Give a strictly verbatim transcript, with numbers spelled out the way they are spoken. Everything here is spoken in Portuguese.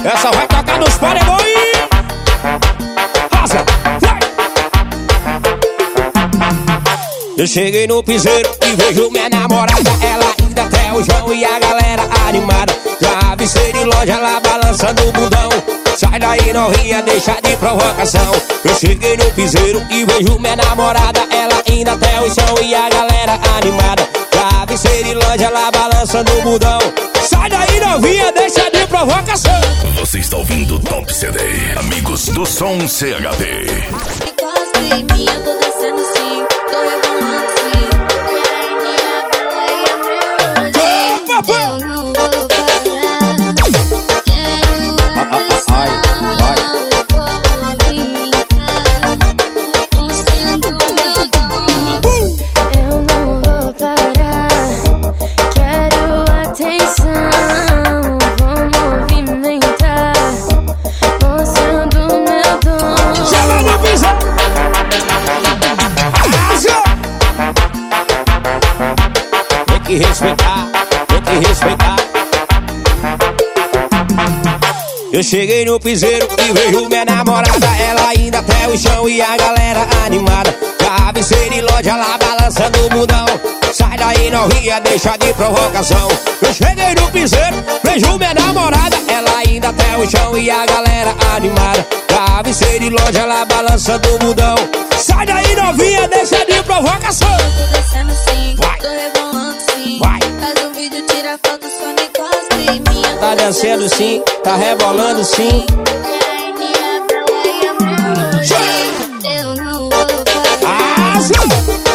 Essa vai tocar nos paredões. Rosa, vai. Eu cheguei no piseiro e vejo minha namorada. Ela ainda até o João e a galera animada. Já avistei de loja lá balançando o bundão. Sai daí novinha, deixa de provocação. Eu cheguei no piseiro e vejo minha namorada. Ela ainda até o chão e a galera animada. Já avistei de loja lá balançando o bundão. Sai daí novinha, deixa de provocação. Você está ouvindo o Top C D, amigos do Som C H D. Encosta em mim, eu tô descendo sim, tô rebolando sim. Eu não vou parar. Ai, vai. Eu não vou parar. Quero atenção. Vou movimentar, mostrando meu dom. Chama no piseiro. Tem que respeitar, tem que respeitar. Eu cheguei no piseiro e vejo minha namorada. Ela ainda até o chão e a galera animada. Já avistei de loja lá balançando o bundão. Sai daí novinha, deixa de provocação. Eu cheguei no piseiro, vejo minha namorada. Ela ainda até o chão e a galera animada. Já avistei de loja lá balançando o bundão. Sai daí novinha, deixa de provocação. Tô descendo sim, Vai. tô rebolando sim. Vai. Faz um vídeo, tira foto, só não encosta em mim. Eu tô Tá dançando sim, tá rebolando sim. Eu não vou parar. Ah, sim.